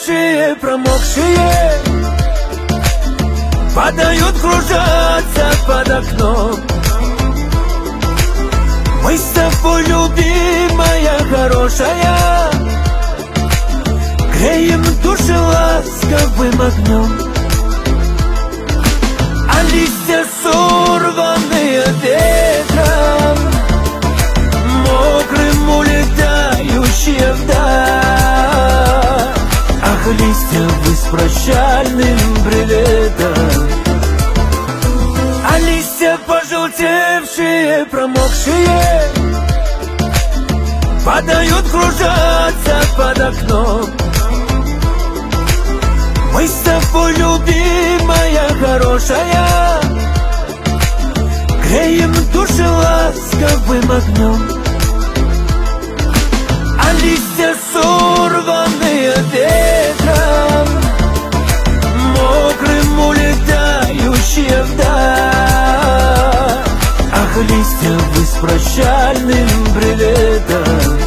пожелтевшие, промокшие, падают, кружатся под окном. Мы с тобой, любимая, хорошая, греем души ласковым огнем. А листья, сорванные ветром, мокрым улетающие вдаль. Ах, листья, вы с прощальным бреветом. А листья, пожелтевшие, промокшие, падают, кружатся под окном. Мы с тобой, любимая, хорошая, греем души ласковым огнем. А листья, сорванные ветром, мокрым улетающие вдаль. Ах, листья, вы с прощальным бреветом.